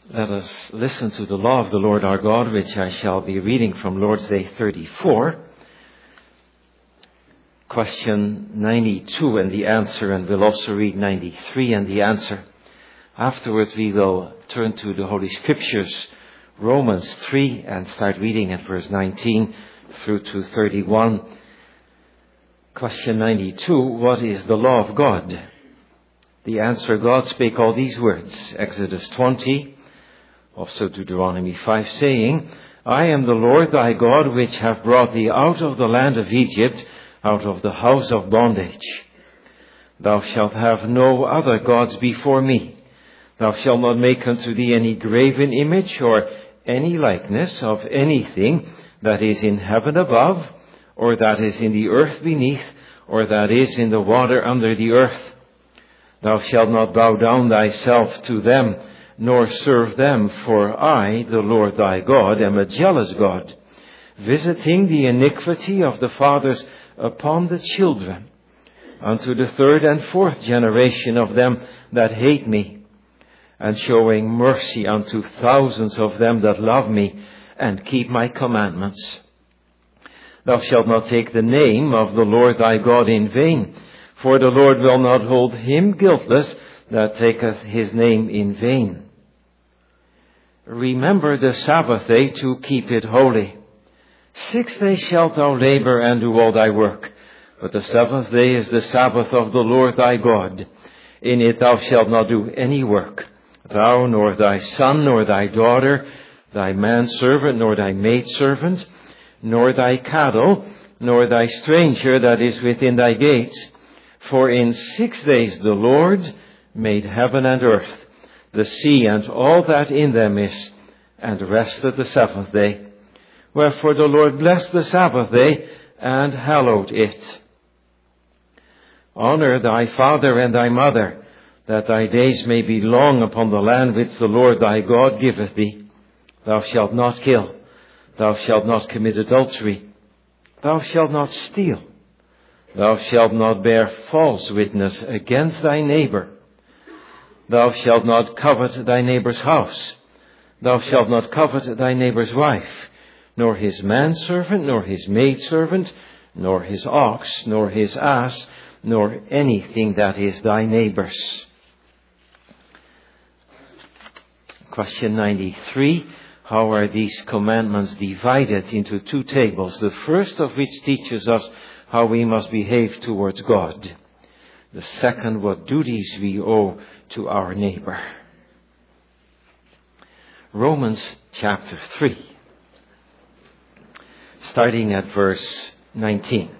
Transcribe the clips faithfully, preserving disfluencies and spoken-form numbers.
Let us listen to the law of the Lord our God, which I shall be reading from Lord's Day thirty-four. Question ninety-two and the answer, and we'll also read ninety-three and the answer. Afterwards we will turn to the Holy Scriptures, Romans three, and start reading at verse nineteen through to thirty-one. Question ninety-two, what is the law of God? The answer, God spake all these words, Exodus twenty, also Deuteronomy five, saying, I am the Lord thy God, which have brought thee out of the land of Egypt, out of the house of bondage. Thou shalt have no other gods before me. Thou shalt not make unto thee any graven image, or any likeness of anything that is in heaven above, or that is in the earth beneath, or that is in the water under the earth. Thou shalt not bow down thyself to them, nor serve them, for I, the Lord thy God, am a jealous God, visiting the iniquity of the fathers upon the children, unto the third and fourth generation of them that hate me, and showing mercy unto thousands of them that love me, and keep my commandments. Thou shalt not take the name of the Lord thy God in vain, for the Lord will not hold him guiltless that taketh his name in vain. Remember the Sabbath day to keep it holy. Six days shalt thou labor and do all thy work, but the seventh day is the Sabbath of the Lord thy God. In it thou shalt not do any work, thou, nor thy son, nor thy daughter, thy manservant, nor thy maidservant, nor thy cattle, nor thy stranger that is within thy gates. For in six days the Lord made heaven and earth, the sea and all that in them is, and rested the seventh day. Wherefore the Lord blessed the Sabbath day, and hallowed it. Honor thy father and thy mother, that thy days may be long upon the land which the Lord thy God giveth thee. Thou shalt not kill. Thou shalt not commit adultery. Thou shalt not steal. Thou shalt not bear false witness against thy neighbor. Thou shalt not covet thy neighbor's house. Thou shalt not covet thy neighbor's wife, nor his manservant, nor his maidservant, nor his ox, nor his ass, nor anything that is thy neighbor's. Question ninety-three. How are these commandments divided into two tables? The first of which teaches us how we must behave towards God. The second, what duties we owe to our neighbor. Romans chapter three, starting at verse nineteen.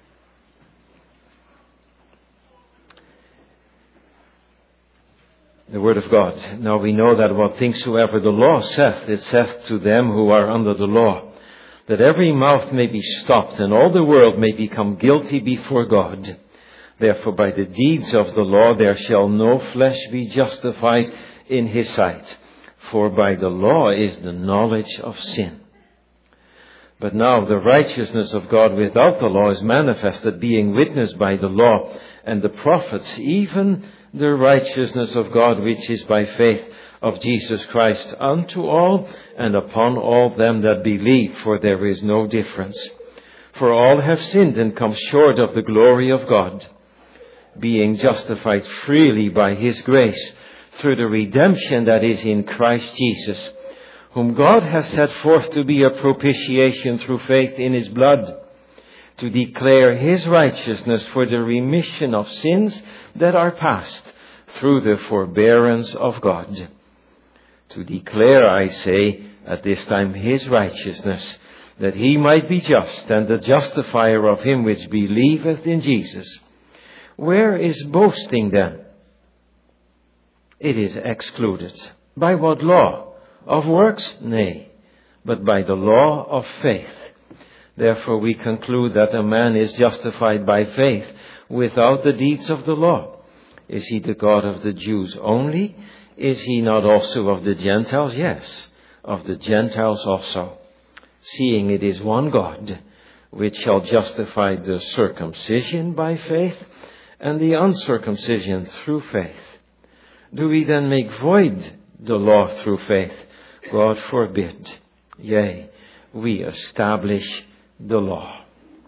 The word of God. Now we know that what things soever the law saith, it saith to them who are under the law, that every mouth may be stopped, and all the world may become guilty before God. Therefore by the deeds of the law there shall no flesh be justified in his sight, for by the law is the knowledge of sin. But now the righteousness of God without the law is manifested, being witnessed by the law and the prophets, even the righteousness of God which is by faith of Jesus Christ unto all and upon all them that believe, for there is no difference. For all have sinned and come short of the glory of God, being justified freely by his grace through the redemption that is in Christ Jesus, whom God has set forth to be a propitiation through faith in his blood, to declare his righteousness for the remission of sins that are past through the forbearance of God. To declare, I say, at this time his righteousness, that he might be just and the justifier of him which believeth in Jesus. Where is boasting then? It is excluded. By what law? Of works? Nay, but by the law of faith. Therefore we conclude that a man is justified by faith without the deeds of the law. Is he the God of the Jews only? Is he not also of the Gentiles? Yes, of the Gentiles also. Seeing it is one God, which shall justify the circumcision by faith and the uncircumcision through faith. Do we then make void the law through faith. God forbid. Yea, we establish the law.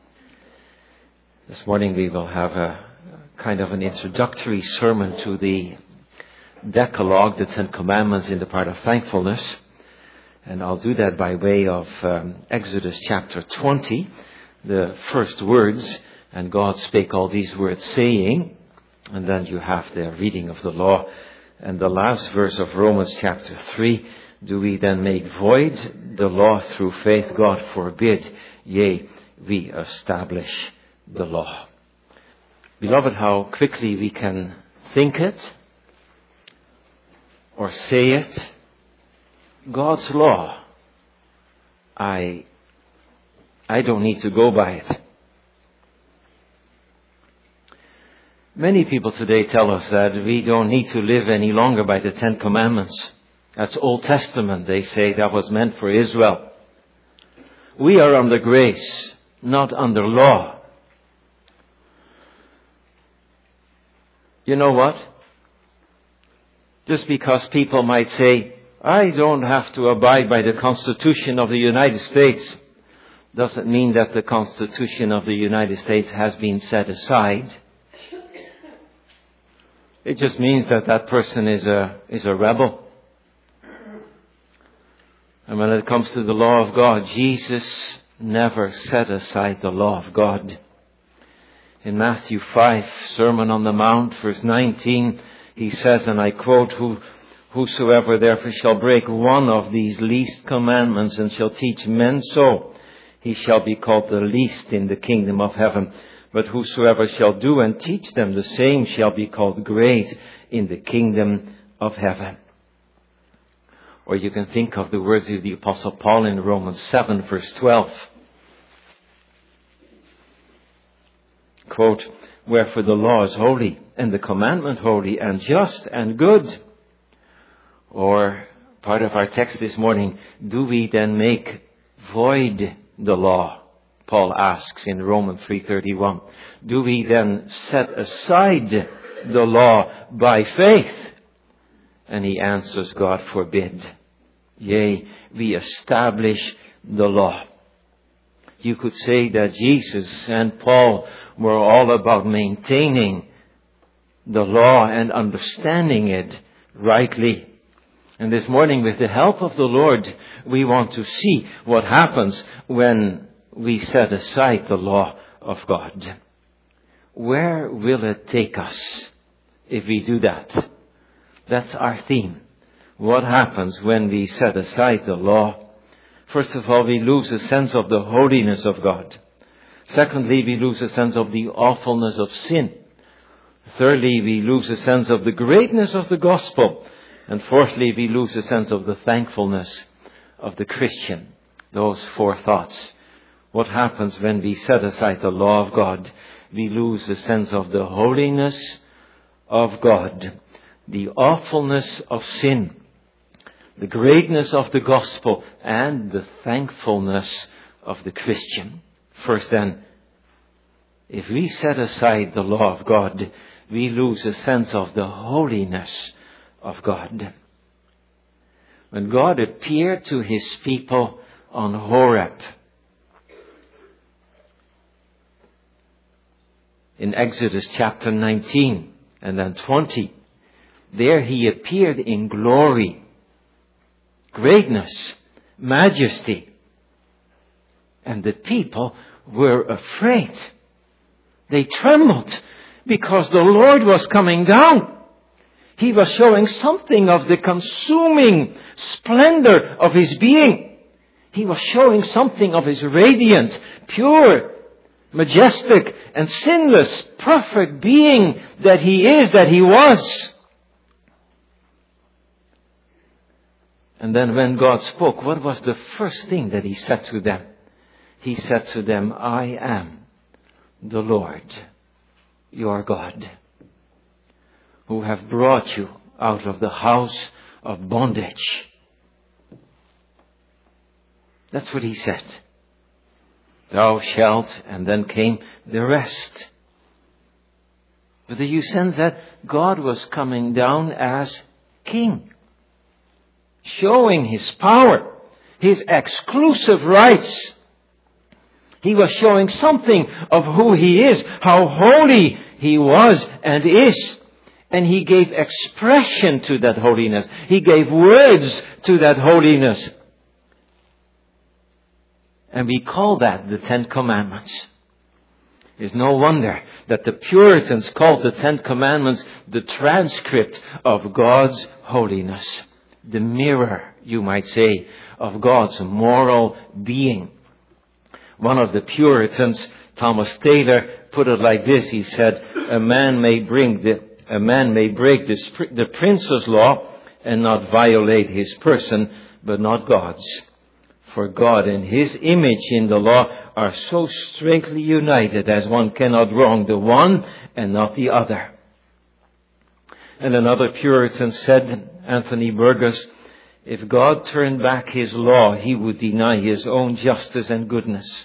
This morning we will have a kind of an introductory sermon to the Decalogue, the Ten Commandments, in the part of thankfulness. And I'll do that by way of um, Exodus chapter twenty, the first words. And God spake all these words, saying, and then you have the reading of the law. And the last verse of Romans chapter three, do we then make void the law through faith? God forbid. Yea, we establish the law. Beloved, how quickly we can think it or say it. God's law. I, I don't need to go by it. Many people today tell us that we don't need to live any longer by the Ten Commandments. That's Old Testament. They say that was meant for Israel. We are under grace, not under law. You know what? Just because people might say, I don't have to abide by the Constitution of the United States, doesn't mean that the Constitution of the United States has been set aside. It just means that that person is a, is a rebel. And when it comes to the law of God, Jesus never set aside the law of God. In Matthew five, Sermon on the Mount, verse nineteen, he says, and I quote, Who, Whosoever therefore shall break one of these least commandments and shall teach men so, he shall be called the least in the kingdom of heaven. But whosoever shall do and teach them, the same shall be called great in the kingdom of heaven. Or you can think of the words of the Apostle Paul in Romans seven, verse twelve. Quote, Wherefore the law is holy, and the commandment holy, and just, and good. Or, part of our text this morning, do we then make void the law? Paul asks in Romans three thirty-one. Do we then set aside the law by faith? And he answers, God forbid. Yea, we establish the law. You could say that Jesus and Paul were all about maintaining the law and understanding it rightly. And this morning, with the help of the Lord, we want to see what happens when we set aside the law of God. Where will it take us if we do that? That's our theme. What happens when we set aside the law? First of all, we lose a sense of the holiness of God. Secondly, we lose a sense of the awfulness of sin. Thirdly, we lose a sense of the greatness of the gospel. And fourthly, we lose a sense of the thankfulness of the Christian. Those four thoughts. What happens when we set aside the law of God? We lose the sense of the holiness of God, the awfulness of sin, the greatness of the gospel, and the thankfulness of the Christian. First then, if we set aside the law of God, we lose a sense of the holiness of God. When God appeared to his people on Horeb, in Exodus chapter nineteen and then twenty, there he appeared in glory, greatness, majesty. And the people were afraid. They trembled because the Lord was coming down. He was showing something of the consuming splendor of his being. He was showing something of his radiant, pure, majestic, and sinless, perfect being that he is, that he was. And then when God spoke, what was the first thing that he said to them? He said to them, I am the Lord, your God, who have brought you out of the house of bondage. That's what he said. Thou shalt, and then came the rest. But do you sense that God was coming down as king? showing His power, His exclusive rights. He was showing something of who He is, how holy He was and is. And He gave expression to that holiness. He gave words to that holiness. And we call that the Ten Commandments. It's no wonder that the Puritans called the Ten Commandments the transcript of God's holiness. The mirror, you might say, of God's moral being. One of the Puritans, Thomas Taylor, put it like this. He said, a man may bring the, a man may break the, the prince's law and not violate his person, but not God's. For God and His image in the law are so strictly united as one cannot wrong the one and not the other. And another Puritan said, Anthony Burgess, if God turned back His law, He would deny His own justice and goodness.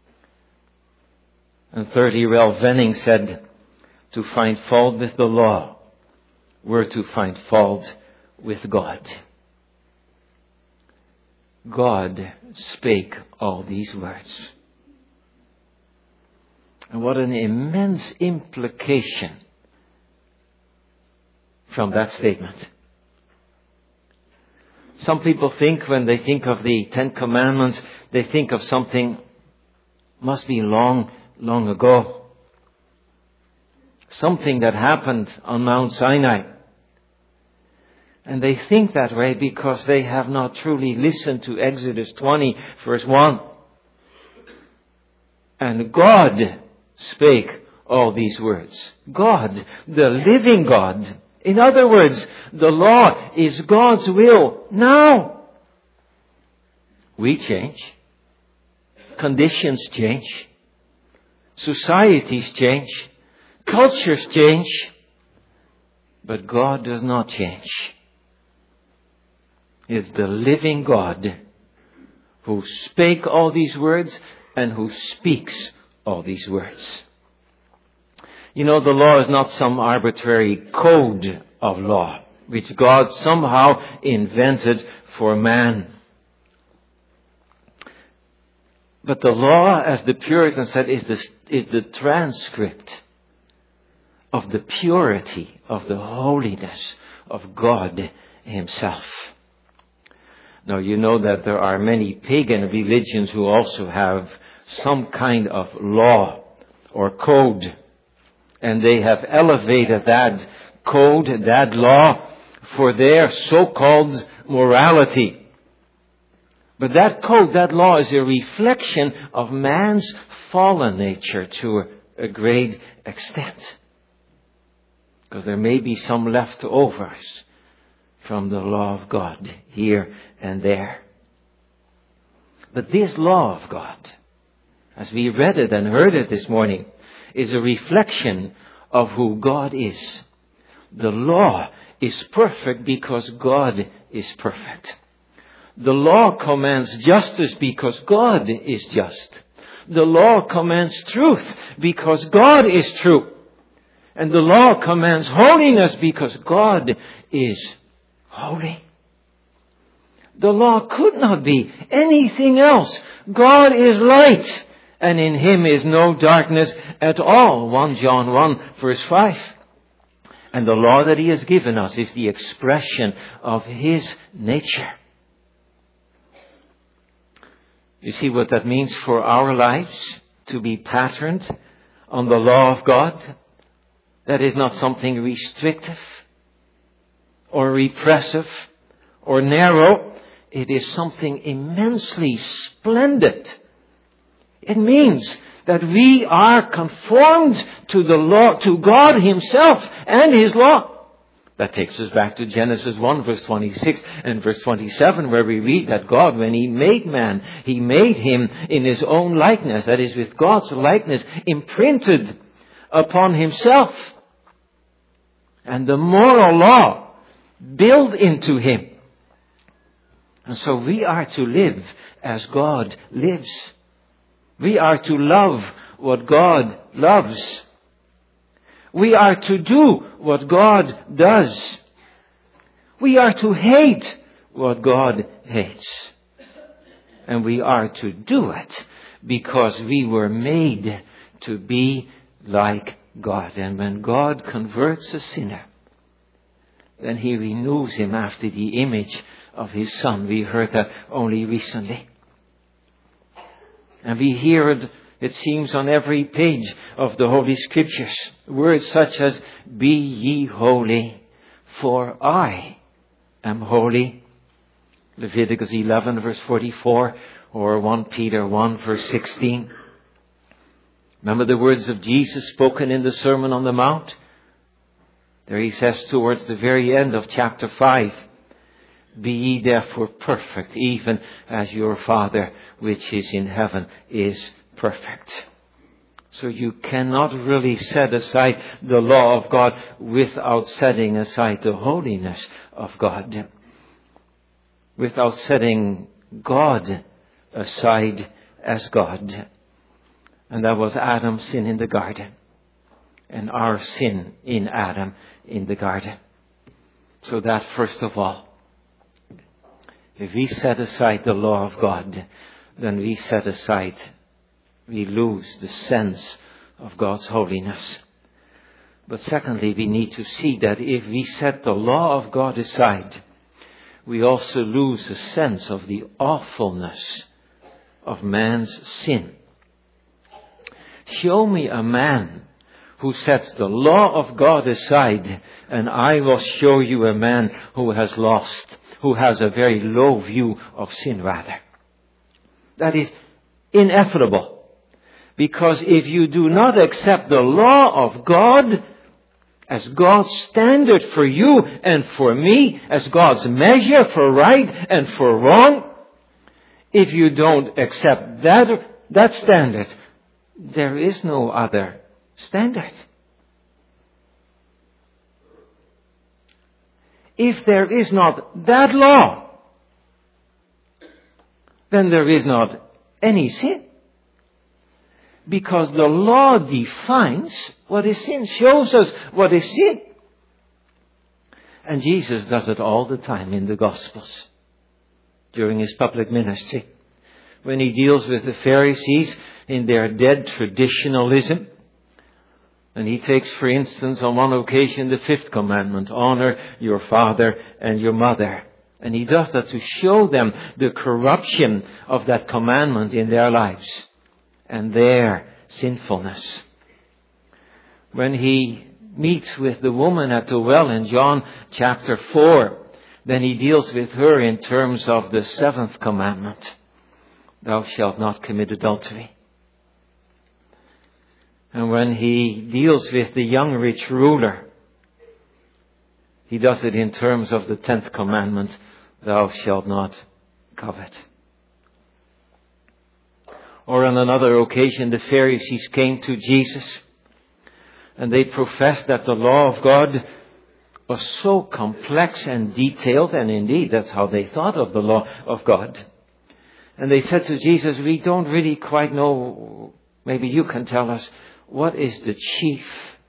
And thirdly, Ralph Venning said, to find fault with the law were to find fault with God. God spake all these words. And what an immense implication from that statement. Some people think when they think of the Ten Commandments, they think of something must be long, long ago. Something that happened on Mount Sinai. And they think that way because they have not truly listened to Exodus twenty, verse one. And God spake all these words. God, the living God. In other words, the law is God's will now. We change. Conditions change. Societies change. Cultures change. But God does not change. It's the living God who spake all these words and who speaks all these words. You know, the law is not some arbitrary code of law which God somehow invented for man. But the law, as the Puritans said, is the, is the transcript of the purity, of the holiness of God Himself. Now, you know that there are many pagan religions who also have some kind of law or code. And they have elevated that code, that law, for their so-called morality. But that code, that law is a reflection of man's fallen nature to a great extent. Because there may be some leftovers from the law of God here and there. But this law of God, as we read it and heard it this morning, is a reflection of who God is. The law is perfect because God is perfect. The law commands justice because God is just. The law commands truth because God is true. And the law commands holiness because God is holy. The law could not be anything else. God is light, and in Him is no darkness at all. First John one, verse five. And the law that He has given us is the expression of His nature. You see what that means for our lives? To be patterned on the law of God. That is not something restrictive or repressive or narrow. It is something immensely splendid. It means that we are conformed to the law, to God Himself and His law. That takes us back to Genesis one, verse twenty-six and verse twenty-seven, where we read that God, when He made man, He made him in His own likeness. That is, with God's likeness imprinted upon Himself. And the moral law built into him. And so we are to live as God lives. We are to love what God loves. We are to do what God does. We are to hate what God hates. And we are to do it because we were made to be like God. And when God converts a sinner, then He renews him after the image of His Son. We heard that only recently. And we hear it, it seems, on every page of the Holy Scriptures. Words such as, be ye holy, for I am holy. Leviticus eleven verse forty-four, or First Peter one verse sixteen. Remember the words of Jesus spoken in the Sermon on the Mount? There He says towards the very end of chapter five, be ye therefore perfect, even as your Father which is in heaven is perfect. So you cannot really set aside the law of God without setting aside the holiness of God. Without setting God aside as God. And that was Adam's sin in the garden. And our sin in Adam in the garden. So that first of all, if we set aside the law of God, then we set aside, we lose the sense of God's holiness. But secondly, we need to see that if we set the law of God aside, we also lose a sense of the awfulness of man's sin. Show me a man who sets the law of God aside, and I will show you a man who has lost, who has a very low view of sin rather. That is inevitable. Because if you do not accept the law of God as God's standard for you and for me, as God's measure for right and for wrong, if you don't accept that, that standard, there is no other standard. If there is not that law, then there is not any sin. Because the law defines what is sin, shows us what is sin. And Jesus does it all the time in the Gospels during His public ministry. When He deals with the Pharisees in their dead traditionalism. And He takes, for instance, on one occasion the fifth commandment, honor your father and your mother. And He does that to show them the corruption of that commandment in their lives and their sinfulness. When He meets with the woman at the well in John chapter four, then He deals with her in terms of the seventh commandment. Thou shalt not commit adultery. And when He deals with the young rich ruler, He does it in terms of the tenth commandment, thou shalt not covet. Or on another occasion, the Pharisees came to Jesus and they professed that the law of God was so complex and detailed, and indeed that's how they thought of the law of God. And they said to Jesus, we don't really quite know, maybe you can tell us, what is the chief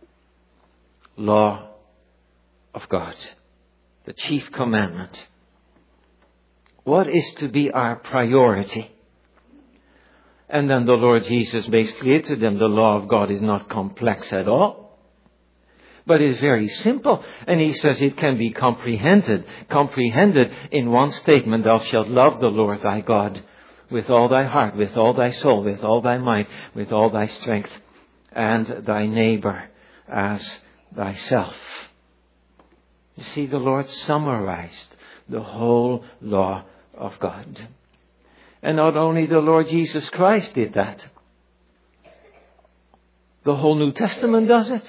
law of God? The chief commandment. What is to be our priority? And then the Lord Jesus makes clear to them the law of God is not complex at all, but is very simple. And He says it can be comprehended, comprehended in one statement, thou shalt love the Lord thy God with all thy heart, with all thy soul, with all thy mind, with all thy strength, and thy neighbor as thyself. You see, the Lord summarized the whole law of God. And not only the Lord Jesus Christ did that. The whole New Testament does it.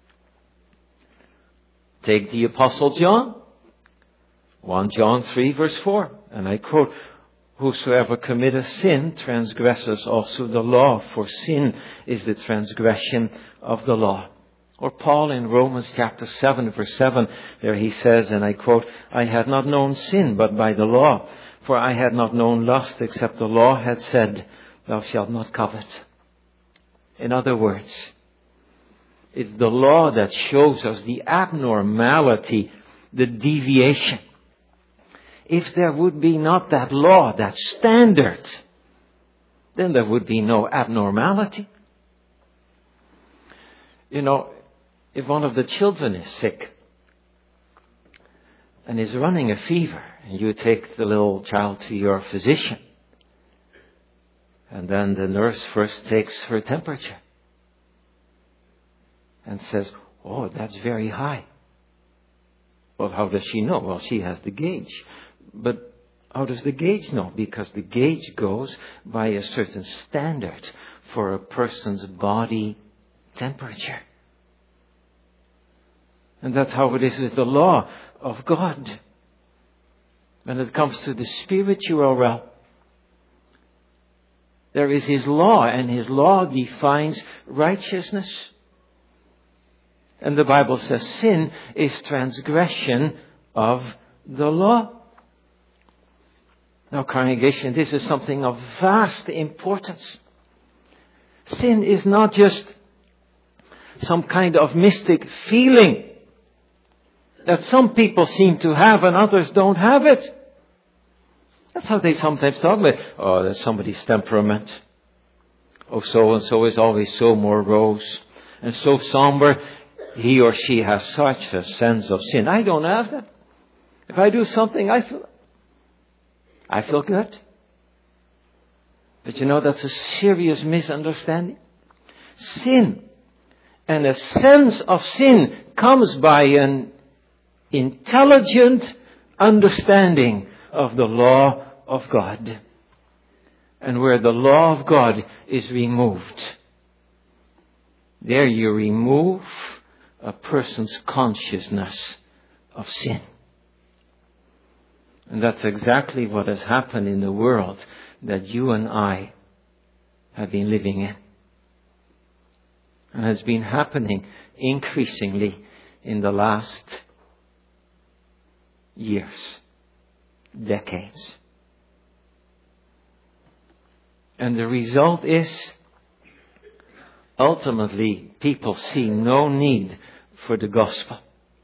Take the Apostle John. First John three verse four. And I quote, whosoever committeth sin transgresses also the law, for sin is the transgression of the law. Or Paul in Romans chapter seven verse seven, there he says, and I quote, I had not known sin but by the law, for I had not known lust except the law had said, thou shalt not covet. In other words, it's the law that shows us the abnormality, the deviation if there would be not that law, that standard, then there would be no abnormality. You know, if one of the children is sick and is running a fever, and you take the little child to your physician, and then the nurse first takes her temperature and says, "Oh, that's very high." Well, how does she know? Well, she has the gauge. But how does the gauge know? Because the gauge goes by a certain standard for a person's body temperature. And that's how it is with the law of God. When it comes to the spiritual realm, there is His law, and His law defines righteousness. And the Bible says sin is transgression of the law. Now, congregation, this is something of vast importance. Sin is not just some kind of mystic feeling that some people seem to have and others don't have it. That's how they sometimes talk about, oh, that's somebody's temperament. Oh, so-and-so is always so morose and so somber. He or she has such a sense of sin. I don't have that. If I do something, I feel, I feel good. But you know, that's a serious misunderstanding. Sin and a sense of sin comes by an intelligent understanding of the law of God. And where the law of God is removed, there you remove a person's consciousness of sin. And that's exactly what has happened in the world that you and I have been living in. And has been happening increasingly in the last years, decades. And the result is, ultimately, people see no need for the gospel.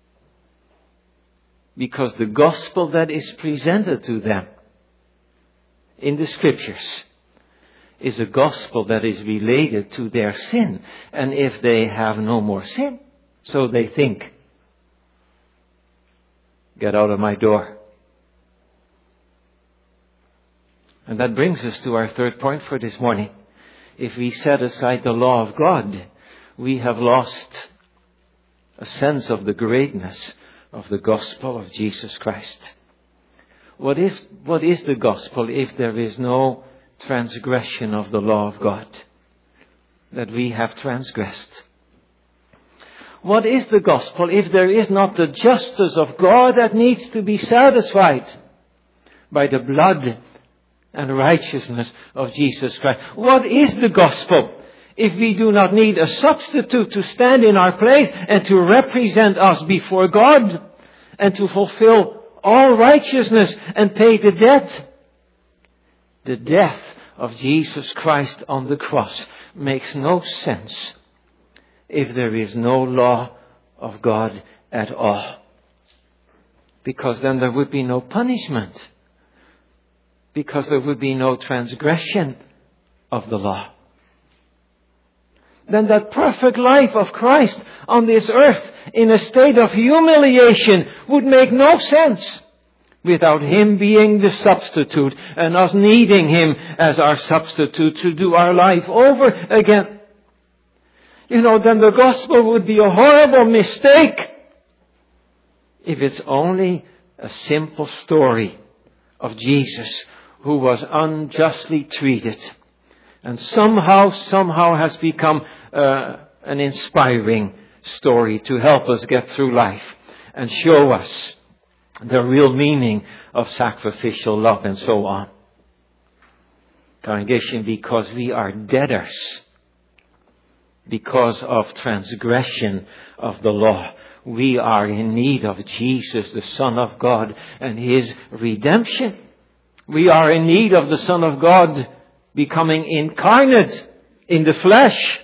Because the gospel that is presented to them in the scriptures is a gospel that is related to their sin. And if they have no more sin, so they think, get out of my door. And that brings us to our third point for this morning. If we set aside the law of God, we have lost a sense of the greatness of the gospel of Jesus Christ. What is, what is the gospel if there is no transgression of the law of God that we have transgressed? What is the gospel if there is not the justice of God that needs to be satisfied by the blood and righteousness of Jesus Christ? What is the gospel if we do not need a substitute to stand in our place and to represent us before God and to fulfill all righteousness and pay the debt? The death of Jesus Christ on the cross makes no sense if there is no law of God at all. Because then there would be no punishment. Because there would be no transgression of the law. Then that perfect life of Christ on this earth in a state of humiliation would make no sense without Him being the substitute and us needing Him as our substitute to do our life over again. You know, then the gospel would be a horrible mistake if it's only a simple story of Jesus who was unjustly treated and somehow, somehow has become uh, an inspiring story to help us get through life and show us the real meaning of sacrificial love and so on. Congregation, because we are debtors because of transgression of the law. We are in need of Jesus, the Son of God, and His redemption. We are in need of the Son of God becoming incarnate in the flesh,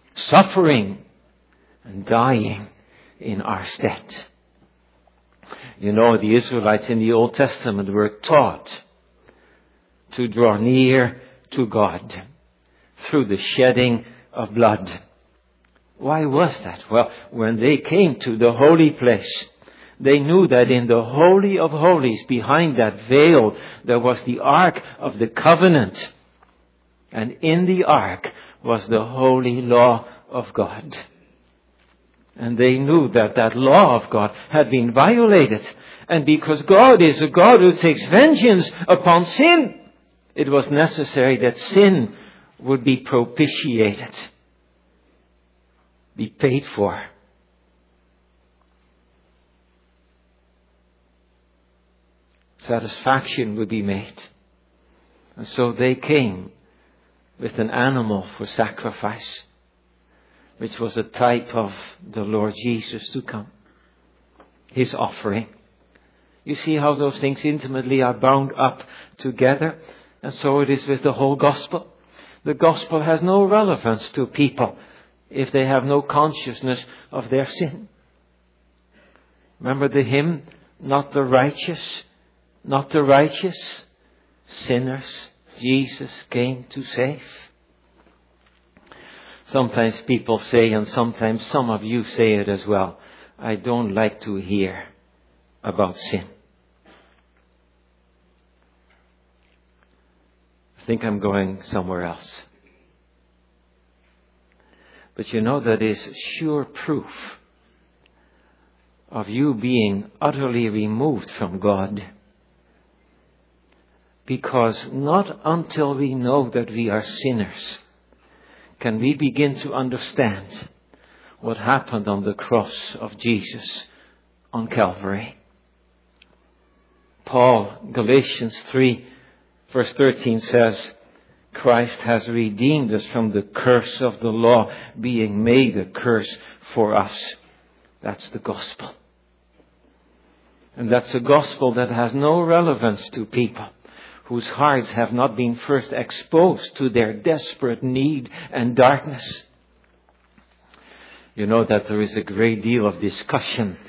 suffering and dying in our stead. You know, the Israelites in the Old Testament were taught to draw near to God through the shedding of blood. Why was that? Well, when they came to the holy place, they knew that in the Holy of Holies, behind that veil, there was the Ark of the Covenant. And in the Ark was the holy law of God. And they knew that that law of God had been violated. And because God is a God who takes vengeance upon sin, it was necessary that sin would be propitiated, be paid for. Satisfaction would be made. And so they came with an animal for sacrifice, which was a type of the Lord Jesus to come. His offering. You see how those things intimately are bound up together? And so it is with the whole gospel. The gospel has no relevance to people if they have no consciousness of their sin. Remember the hymn, not the righteous, not the righteous, sinners Jesus came to save. Sometimes people say, and sometimes some of you say it as well, I don't like to hear about sin. I think I'm going somewhere else. But you know, that is sure proof of you being utterly removed from God. Because not until we know that we are sinners can we begin to understand what happened on the cross of Jesus on Calvary. Paul, Galatians three, verse thirteen says, Christ has redeemed us from the curse of the law, being made a curse for us. That's the gospel. And that's a gospel that has no relevance to people whose hearts have not been first exposed to their desperate need and darkness. You know that there is a great deal of discussion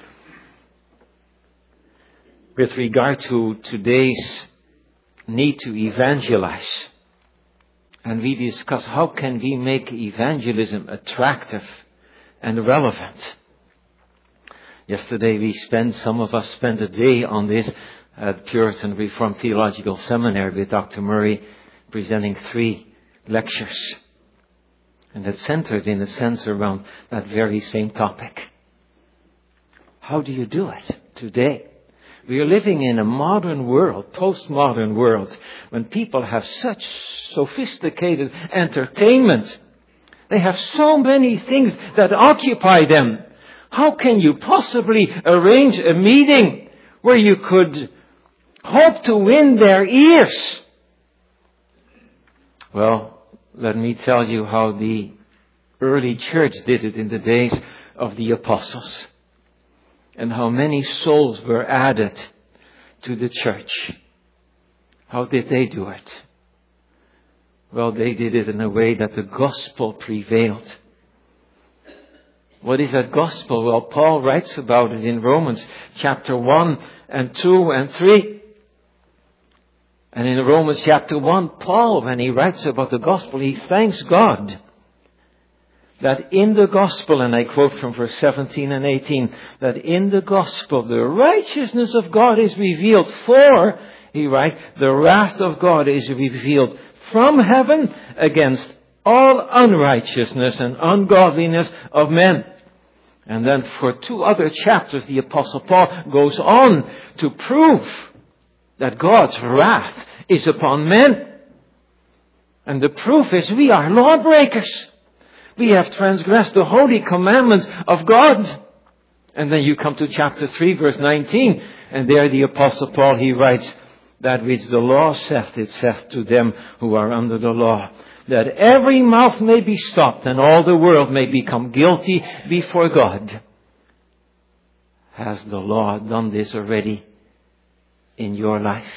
with regard to today's need to evangelize. And we discuss how can we make evangelism attractive and relevant. Yesterday we spent, some of us spent a day on this at Puritan Reformed Theological Seminary with Doctor Murray, presenting three lectures. And it centered in a sense around that very same topic. How do you do it today? We are living in a modern world, postmodern world, when people have such sophisticated entertainment. They have so many things that occupy them. How can you possibly arrange a meeting where you could hope to win their ears? Well, let me tell you how the early church did it in the days of the apostles. And how many souls were added to the church. How did they do it? Well, they did it in a way that the gospel prevailed. What is that gospel? Well, Paul writes about it in Romans chapter one and two and three. And in Romans chapter one, Paul, when he writes about the gospel, he thanks God that in the gospel, and I quote from verse seventeen and eighteen, that in the gospel the righteousness of God is revealed, for, he writes, the wrath of God is revealed from heaven against all unrighteousness and ungodliness of men. And then for two other chapters, the Apostle Paul goes on to prove that God's wrath is upon men. And the proof is we are lawbreakers. We have transgressed the holy commandments of God. And then you come to chapter three, verse nineteen. And there the Apostle Paul, he writes, that which the law saith, it saith to them who are under the law, that every mouth may be stopped and all the world may become guilty before God. Has the law done this already in your life?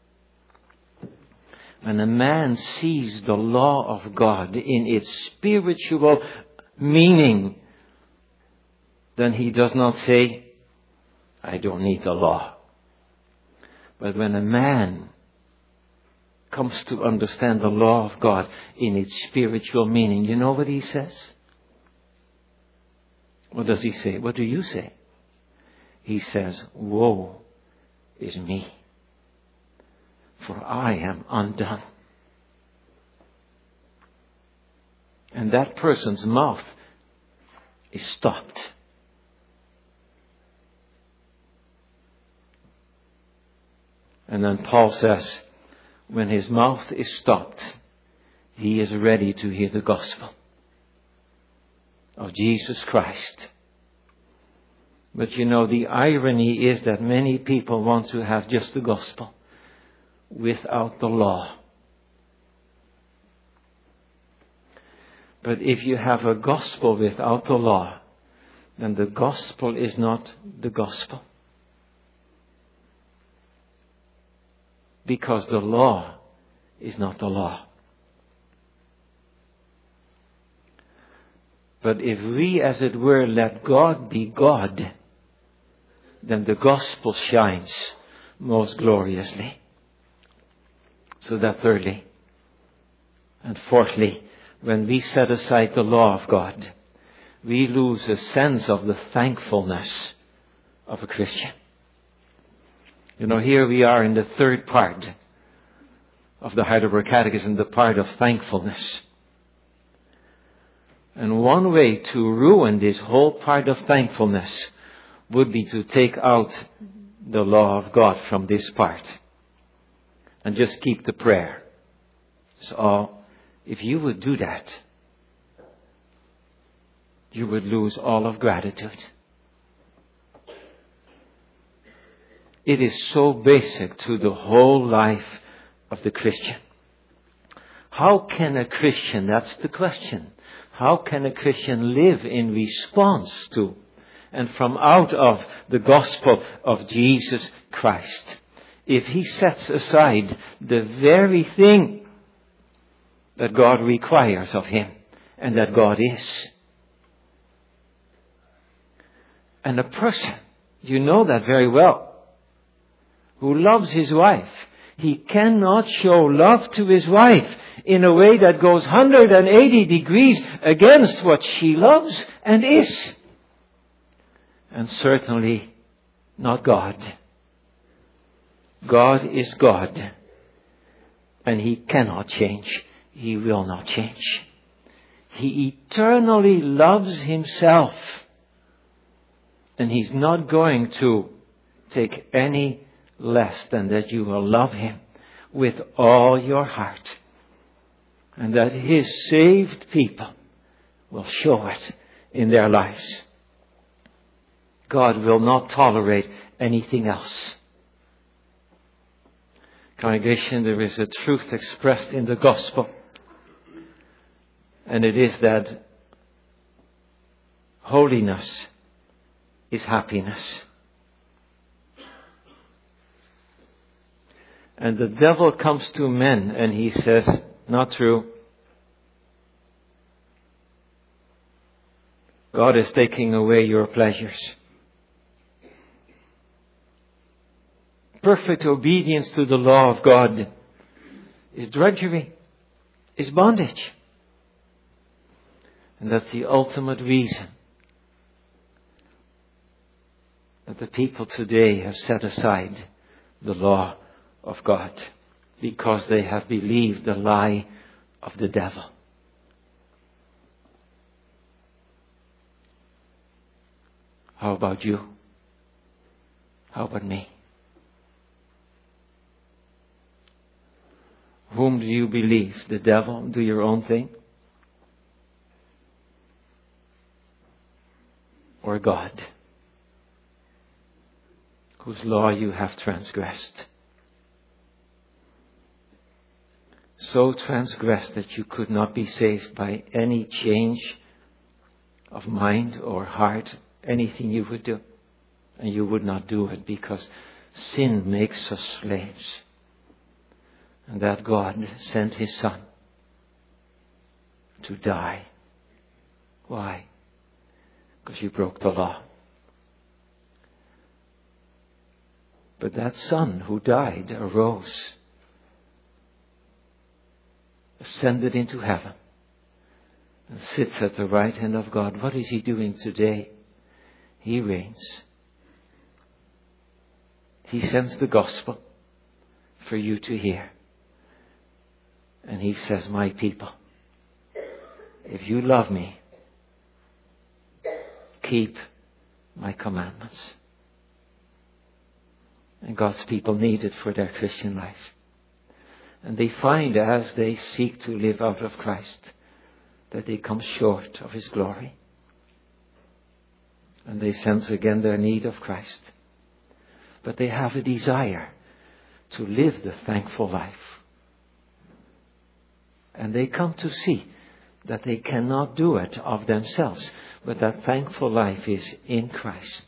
When a man sees the law of God in its spiritual meaning, then he does not say, I don't need the law. But when a man comes to understand the law of God in its spiritual meaning, you know what he says? What does he say? What do you say? He says, woe is me, for I am undone. And that person's mouth is stopped. And then Paul says, when his mouth is stopped, he is ready to hear the gospel of Jesus Christ. But you know, the irony is that many people want to have just the gospel without the law. But if you have a gospel without the law, then the gospel is not the gospel. Because the law is not the law. But if we, as it were, let God be God, then the gospel shines most gloriously. So that thirdly, and fourthly, when we set aside the law of God, we lose a sense of the thankfulness of a Christian. You know, here we are in the third part of the Heidelberg Catechism, the part of thankfulness. And one way to ruin this whole part of thankfulness would be to take out the law of God from this part and just keep the prayer. So, if you would do that, you would lose all of gratitude. It is so basic to the whole life of the Christian. How can a Christian, that's the question, how can a Christian live in response to and from out of the gospel of Jesus Christ if he sets aside the very thing that God requires of him and that God is? And a person, you know that very well, who loves his wife, he cannot show love to his wife in a way that goes one hundred eighty degrees against what she loves and is. And certainly not God. God is God. And he cannot change. He will not change. He eternally loves himself. And he's not going to take any less than that you will love him with all your heart. And that his saved people will show it in their lives. God will not tolerate anything else. Congregation, there is a truth expressed in the gospel. And it is that holiness is happiness. And the devil comes to men and he says, not true. God is taking away your pleasures. Perfect obedience to the law of God is drudgery, is bondage. And that's the ultimate reason that the people today have set aside the law of God, because they have believed the lie of the devil. How about you? How about me? Whom do you believe? The devil? Do your own thing? Or God, whose law you have transgressed? So transgressed that you could not be saved by any change of mind or heart, anything you would do. And you would not do it because sin makes us slaves. And that God sent his Son to die. Why? Because you broke the law. But that Son who died arose, ascended into heaven, and sits at the right hand of God. What is he doing today? He reigns. He sends the gospel for you to hear. And he says, my people, if you love me, keep my commandments. And God's people need it for their Christian life. And they find as they seek to live out of Christ that they come short of his glory. And they sense again their need of Christ. But they have a desire to live the thankful life. And they come to see that they cannot do it of themselves, but that thankful life is in Christ.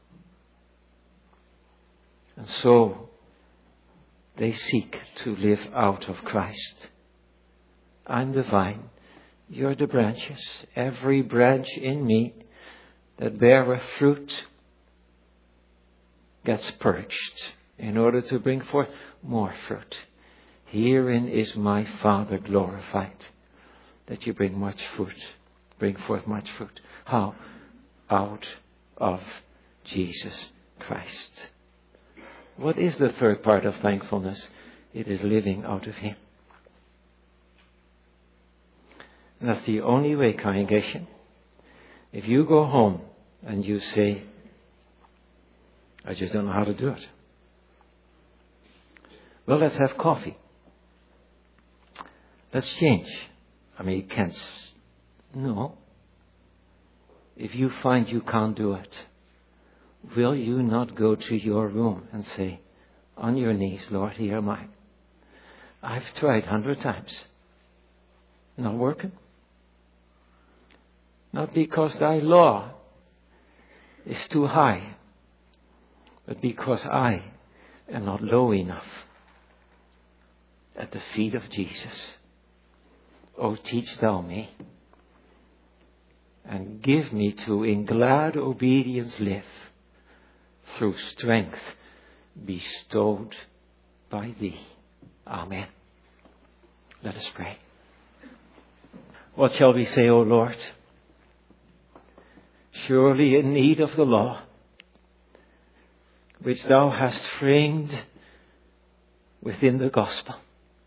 And so they seek to live out of Christ. I'm the vine, you're the branches. Every branch in me that beareth fruit gets purged in order to bring forth more fruit. Herein is my Father glorified, that you bring much fruit, bring forth much fruit. How? Out of Jesus Christ. What is the third part of thankfulness? It is living out of him. And that's the only way, congregation. If you go home and you say, I just don't know how to do it. Well, let's have coffee. Let's change. I mean, you can't. No. If you find you can't do it, will you not go to your room and say, on your knees, Lord, here am I. I've tried a hundred times. Not working. Not because thy law is too high, but because I am not low enough at the feet of Jesus. Oh, teach thou me, and give me to in glad obedience live, through strength bestowed by thee. Amen. Let us pray. What shall we say, O Lord? Surely in need of the law, which thou hast framed within the gospel.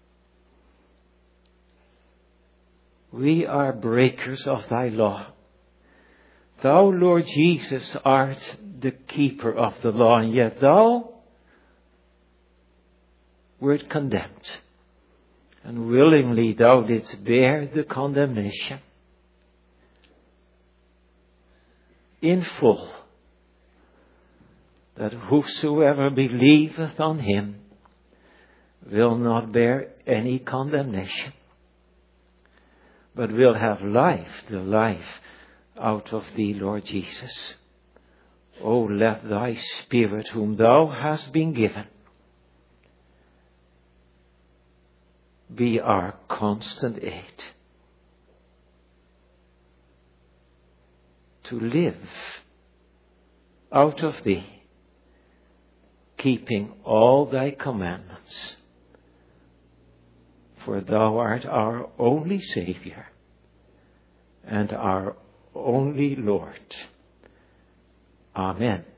We are breakers of thy law. Thou, Lord Jesus, art the keeper of the law, and yet thou wert condemned. And willingly thou didst bear the condemnation in full, that whosoever believeth on him will not bear any condemnation, but will have life, the life out of thee, Lord Jesus. O let thy Spirit, whom thou hast been given, be our constant aid to live out of thee, keeping all thy commandments. For thou art our only Saviour and our only Lord. Amen.